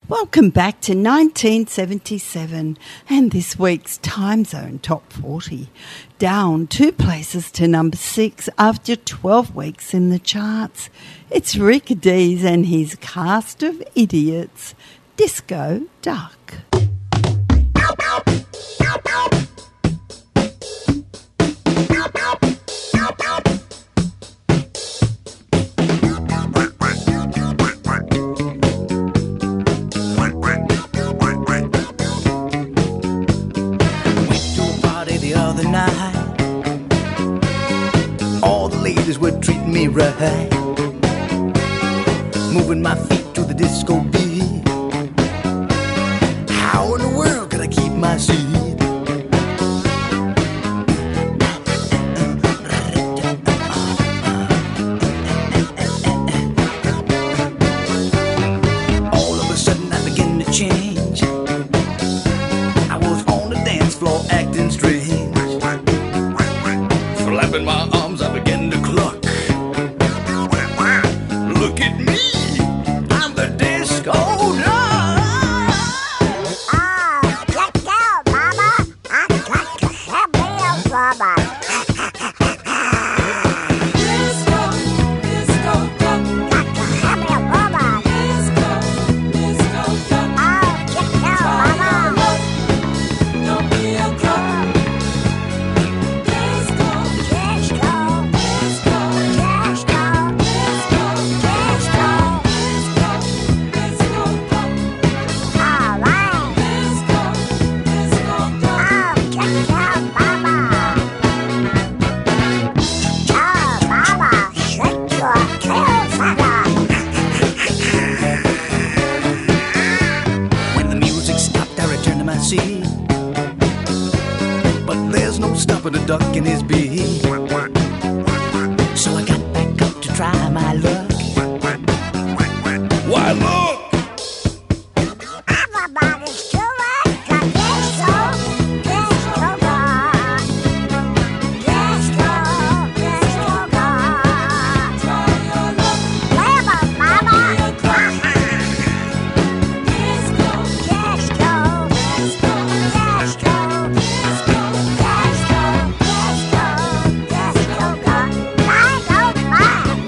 Welcome back to 1977 and this week's Time Zone Top 40. Down 2 places to number 6 after 12 weeks in the charts. It's Rick Dees and his cast of idiots, Disco Duck. All the ladies were treating me right, moving my feet to the disco beat. How in the world could I keep my seat? All of a sudden I began to change. I was on the dance floor acting strange. Flapping my arms, I began to cluck. Look at me, I'm the disco duck. Oh, let's go, Mama. I'd like to have me a rubber. Disco, disco duck. Got to have me a rubber. Disco, disco duck. Oh, let's go, Mama. Don't be a crook. Disco, disco, disco, disco, disco, disco, disco, disco duck. All right. Disco, disco duck. Oh, let's go, Mama. Oh, Mama, shake your tail feather. When the music stopped, I returned to my seat. But there's no stopping a duck in his beat. So I got back up to try my luck. Why look! Everybody's doing the disco, disco duck. Disco, disco duck. Wherever, Mama. Disco, disco, disco, disco, disco, disco duck. I don't mind.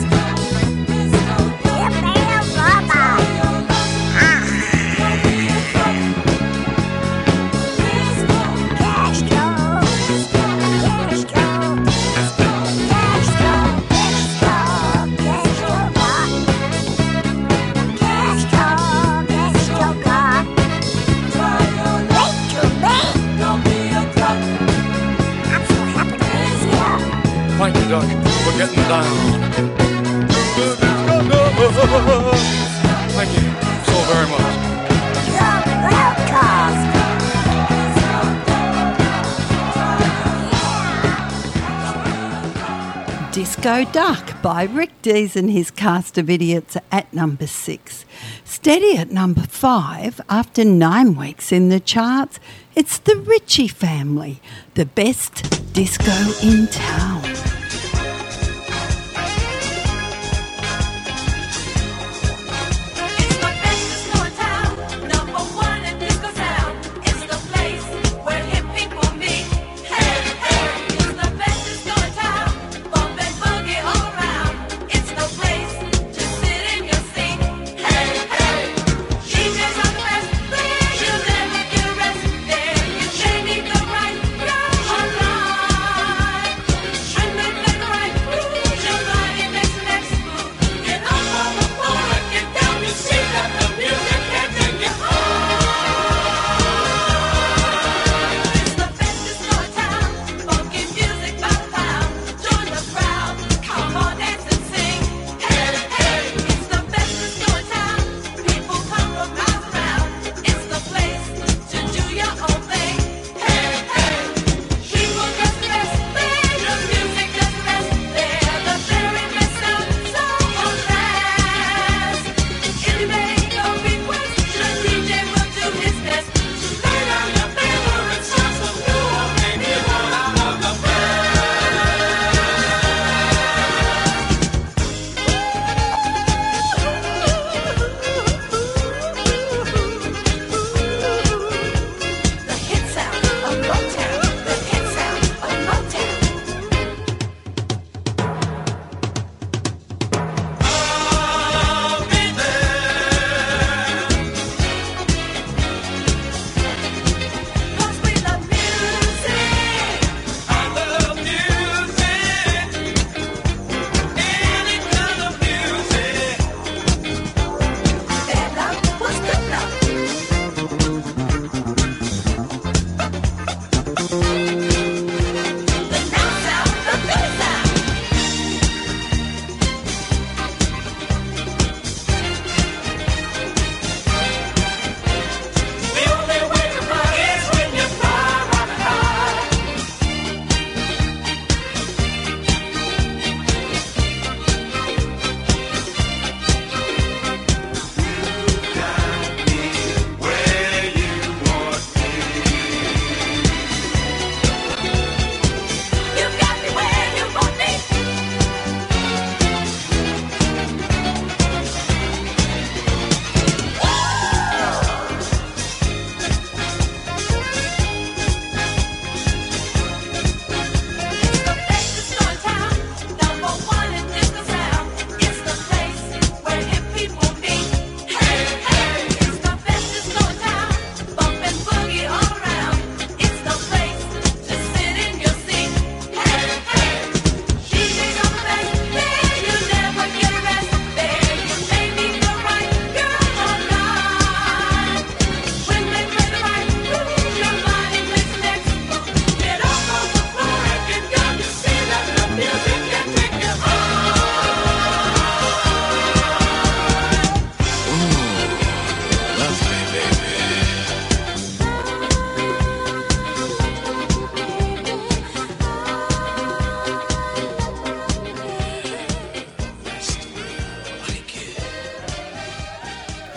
Give me a rubber. Thank you, Duck, for getting down. Thank you so very much. Disco Duck by Rick Dees and his cast of idiots at number 6. Steady at number 5 after 9 weeks in the charts, it's the Ritchie Family, the best disco in town. It's the best disco in town, number 1 in disco sound. It's the place where hip people meet. Hey, hey, it's the best disco in town, bump and boogie all around. It's the place to sit in your seat. Hey, hey, DJs are the best, you'll never get a rest. There you need the right, you're alive.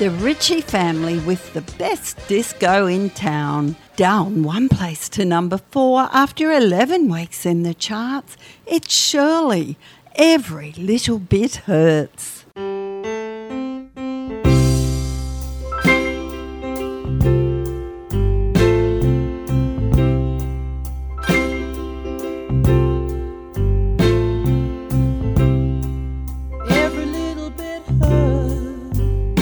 The Ritchie Family with the best disco in town. Down one place to number 4 after 11 weeks in the charts. It's Shirley. Every Little Bit Hurts. Every little bit hurts.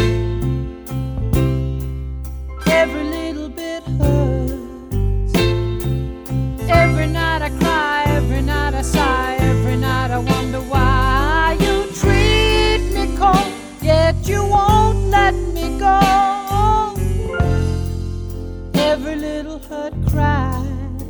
Every little bit hurts. Every night I cry, every night I sigh, every night I wonder why you treat me cold, yet you won't let me go. Every little hurt cries.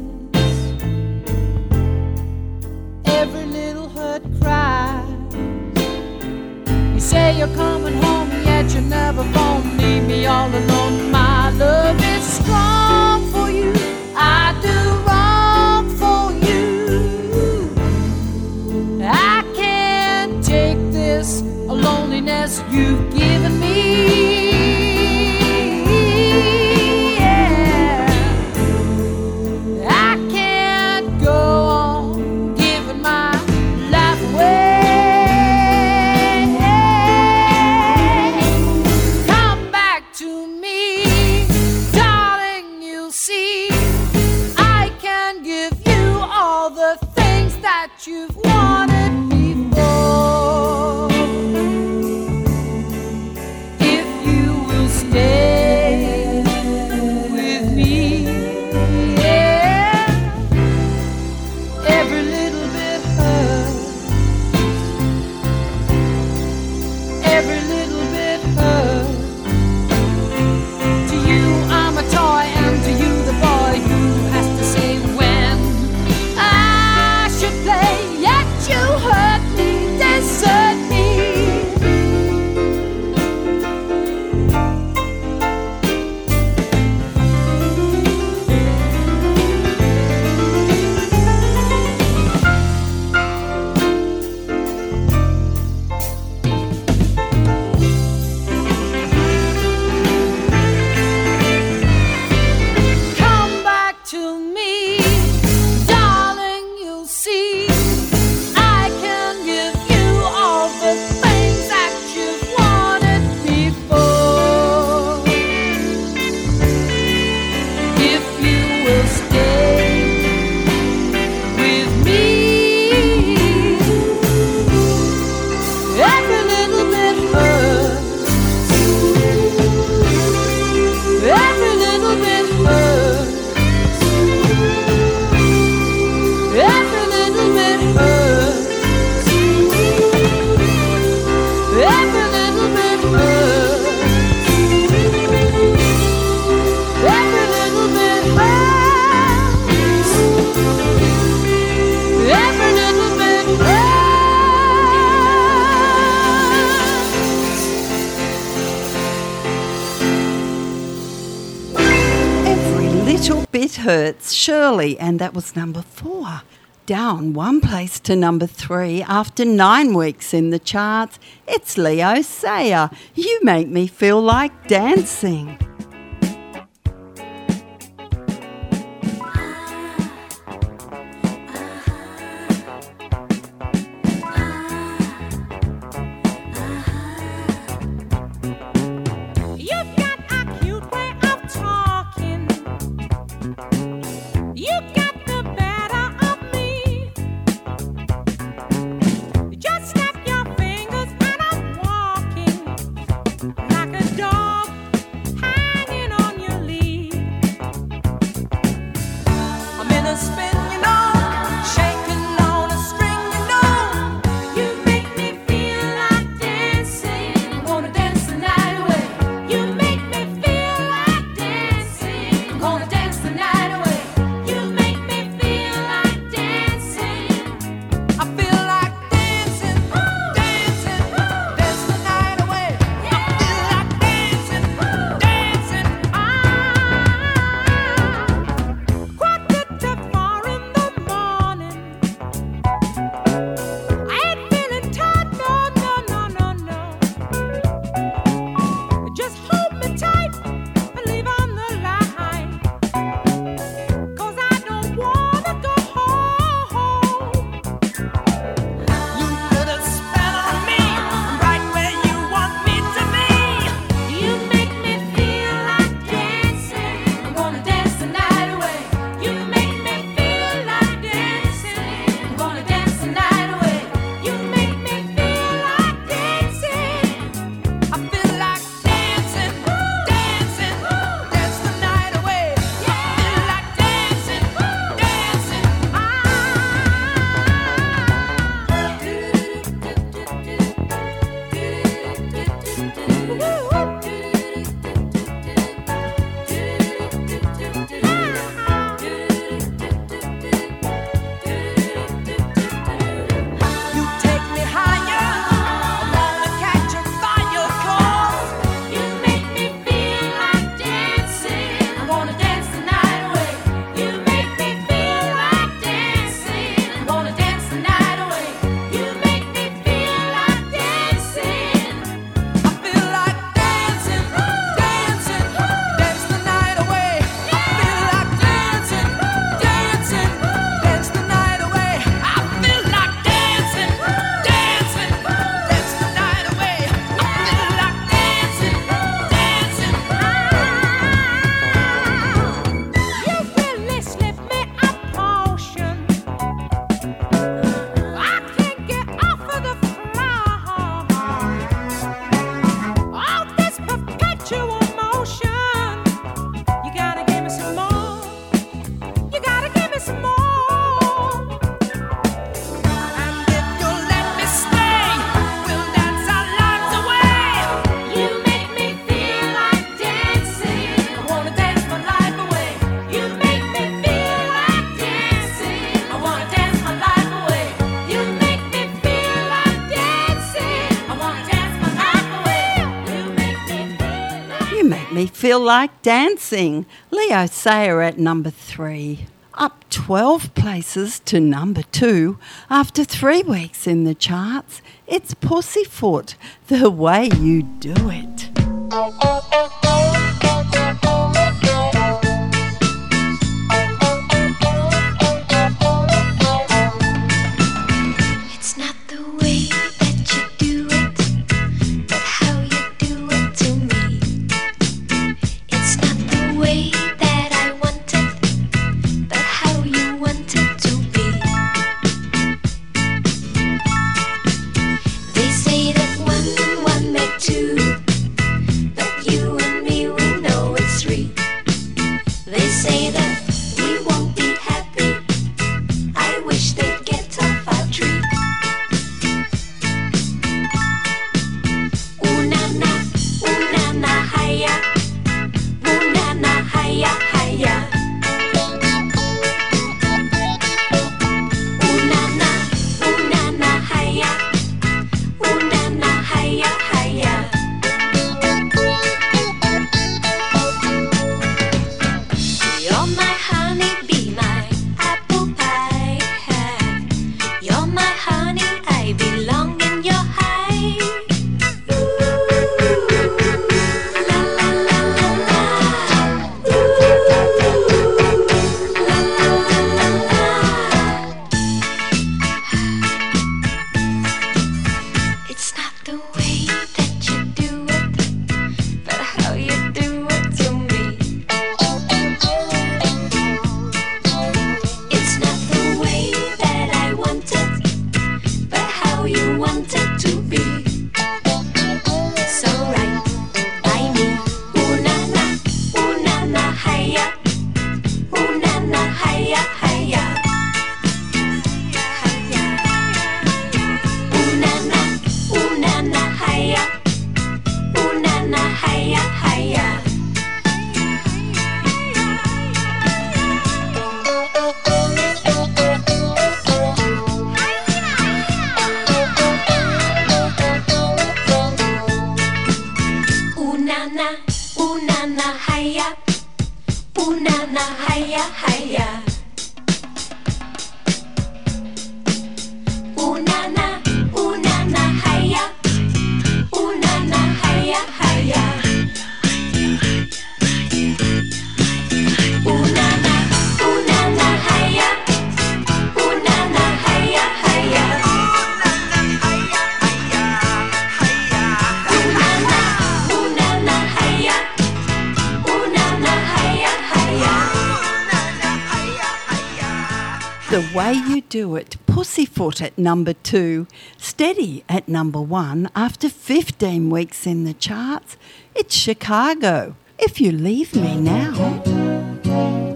Every little hurt cries. You say you're coming home, yet you never phone. Leave me all alone. My love is strong for you. I do wrong for you. I can't take this loneliness you've given me. Yeah. I can't go on giving my life away. Come back to me, darling, you'll see. I can give you all the things that you've wanted before. If you will stay with me, yeah. Every little bit hurts. Every little bit hurts. To you I'm a toy, and to you the boy who has to say when I should play. Yet you hurt me, desert me. Come back to me, darling, you'll see. I can give you all the things that you've wanted before. If you will stay with me, every little bit hurts. Every little bit hurts. Every little bit hurts. Every little bit hurts. Every little bit hurts. Every little bit hurts. Every Little Bit Hurts, Shirley, and that was number 4. Down one place to number 3 after 9 weeks in the charts. It's Leo Sayer. You make me feel like dancing. You've got a cute way of talking. You got the better of me. Just snap your fingers and I'm walking like a dog make me feel like dancing. Leo Sayer at number 3. Up 12 places to number 2 after 3 weeks in the charts. It's Pussyfoot, The Way You Do It. It's not the way that you do it, but how you do it to me. It's not the way that I want it, but how you want it to be. They say that 1 and 1 make 2, but you and me, we know it's 3. They say that we won't be happy. I wish they'd get off our tree. Ooh na na, hiya. Ooh na, hiya, hiya. Ooh na na, hiya. Ooh na, hiya, hiya. You're my honey bee, my apple pie. You're my honey, I belong in your hive. Ooh, la la la la la. Ooh, la la la la la. It's not the way that you do it, but how you do it to me. It's not the way that I want it, but how you want it to be. So right by me. Ooh na na, hiya. Ooh na, hiya, hiya. Ooh na na, hiya. Ooh na, hiya, hiya. Ooh na na, hiya. Ooh na, hiya, hiya. Ooh na na, hiya. Ooh na, hiya, hiya. Ooh na na, hiya. Ooh na, hiya, hiya. Ooh na na, hiya. Ooh na, hiya, hiya. The Way You Do It, Pussyfoot at number 2, Steady at number 1 after 15 weeks in the charts. It's Chicago, If You Leave Me Now.